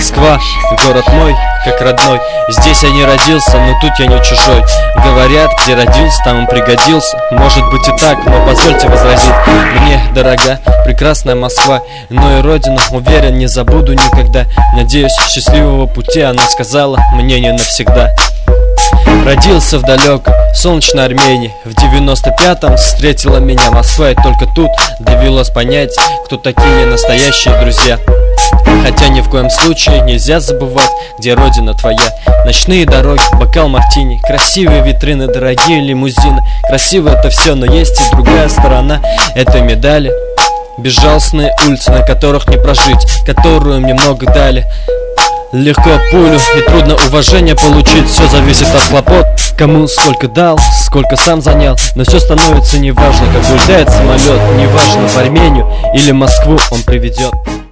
Москва, город мой, как родной. Здесь я не родился, но тут я не чужой. Говорят, где родился, там и пригодился. Может быть и так, но позвольте возразить. Мне дорога прекрасная Москва, но и родину, уверен, не забуду никогда. Надеюсь, счастливого пути она сказала мне не навсегда. Родился в далекой солнечной Армении. В 95-м встретила меня Москва, и только тут довелось понять, кто такие настоящие друзья. Хотя ни в коем случае нельзя забывать, где родина твоя. Ночные дороги, бокал мартини, красивые витрины, дорогие лимузины. Красиво это все, но есть и другая сторона этой медали. Безжалостные улицы, на которых не прожить, которую мне много дали. Легко пулю и трудно уважение получить. Все зависит от хлопот. Кому сколько дал, сколько сам занял. Но все становится неважно, как улетает самолет. Неважно, в Армению или Москву он приведет.